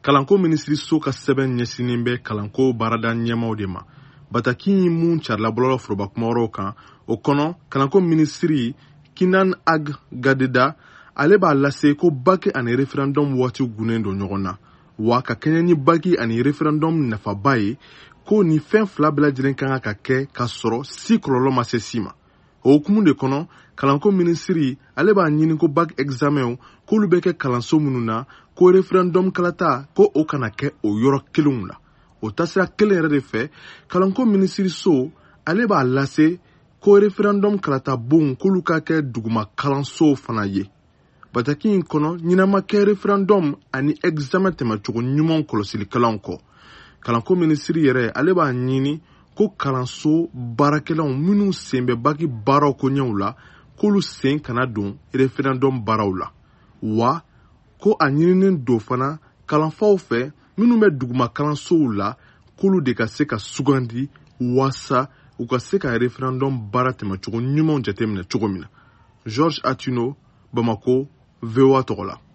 kalanko minisiriso ka sɛbɛn ɲɛsinin bɛ kalanko baarada ɲɛmaw de ma. Bataki yi mun carila bɔlɔlɔ forobakumayɔrɔw kan, o kɔnɔ kalanko minisiri Kinan Ag Gadeda ale b'a lase ko baki ani referendum waati gunnen don ɲɔgɔn na, wa ka kɛɲɛ ni baki ani referendum nafaba ye ko ni fɛn fila bɛɛ lajɛlen kan ka kɛ ka sɔrɔ si kɔlɔlɔ ma se si ma. O hukumu de kɔnɔ kalanko minisiri ale b'a ɲini ko bac examenw k'olu bɛ kɛ kalanso minnu na ko referendum kalata ko o kana kɛ o yɔrɔ kelenw la. O tasira kelen yɛrɛ de fɛ kalanko minisiriso ale b'a lase ko referendum kalata bon k'olu ka kɛ duguma kalanso fana ye. Bataki in kɔnɔ ɲinama kɛ referendum ani examen tɛmɛcogo ɲuman kɔlɔsilikalanw kɔ. Kalanko minisiri yɛrɛ ale b'a ɲini ko kalanso baarakɛlaw minnu sen bɛ baki baaraw ko ɲɛw la k'olu sen kana don referendum baaraw la, wa ko a ɲininen don fana kalanfaw fɛ minnu bɛ duguma kalansow la k'olu de ka se ka sugandi wasa u ka se ka referendum baara tɛmɛcogo ɲumanw jateminɛ cogo min na. Georges Atino, Bamako, VOA tɔgɔ la.